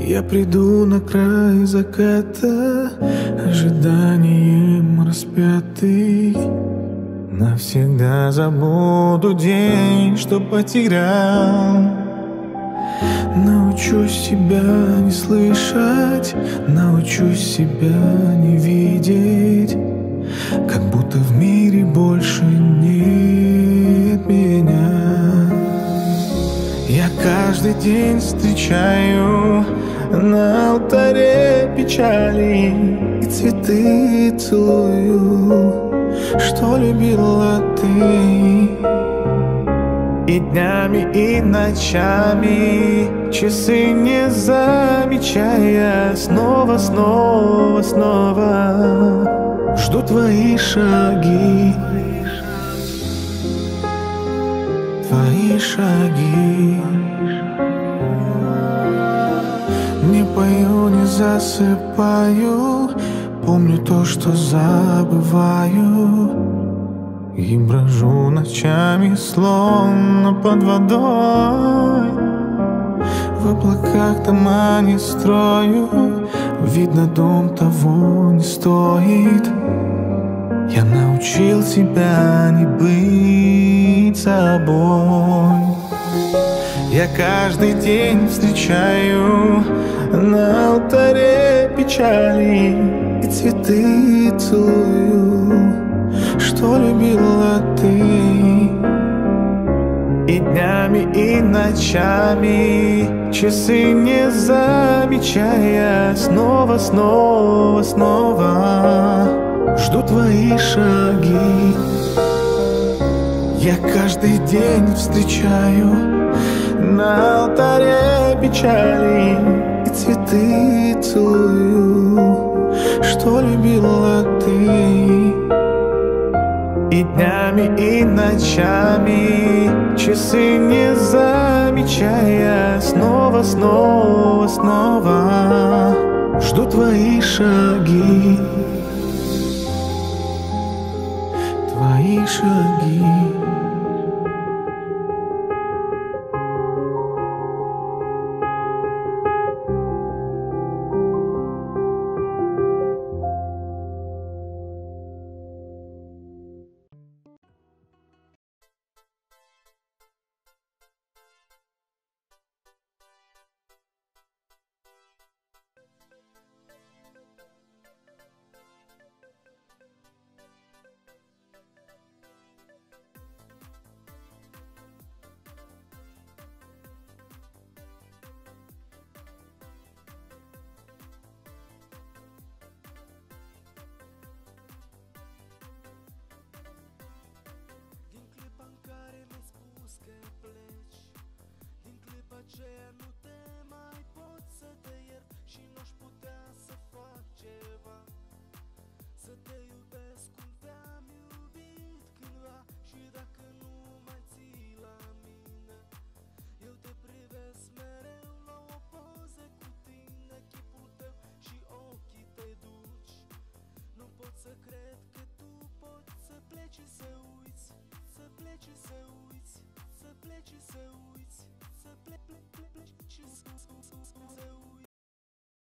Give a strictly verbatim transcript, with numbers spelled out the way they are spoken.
Я приду на край заката, ожиданием распятый. Навсегда забуду день, что потерял. Научусь себя не слышать, научусь себя не видеть, как будто в мире больше нет меня. Я каждый день встречаю на алтаре печали и цветы целую, что любила ты. И днями, и ночами, часы не замечая, снова, снова, снова жду твои шаги, твои шаги. Не пою, не засыпаю, помню то, что забываю. И брожу ночами, словно под водой. В облаках дома не строю, видно, дом того не стоит. Я научил себя не быть собой. Я каждый день встречаю на алтаре печали и цветы целую, что любила ты. И днями, и ночами, часы не замечая, снова, снова, снова жду твои шаги. Я каждый день встречаю на алтаре печали и цветы целую, что любила ты. И днями, и ночами, часы не замечая, снова, снова, снова жду твои шаги, твои шаги. Aceea nu te mai pot să te iert și n-aș putea să fac ceva, să te iubesc cum te-am iubit cândva. Și dacă nu mai ții la mine, eu te privesc mereu la o poză cu tine, chipul tău și ochii te duci. Nu pot să cred că tu poți să pleci și să uiți, să pleci și să uiți, să pleci și să uiți, să pleci, pleci, pleci și să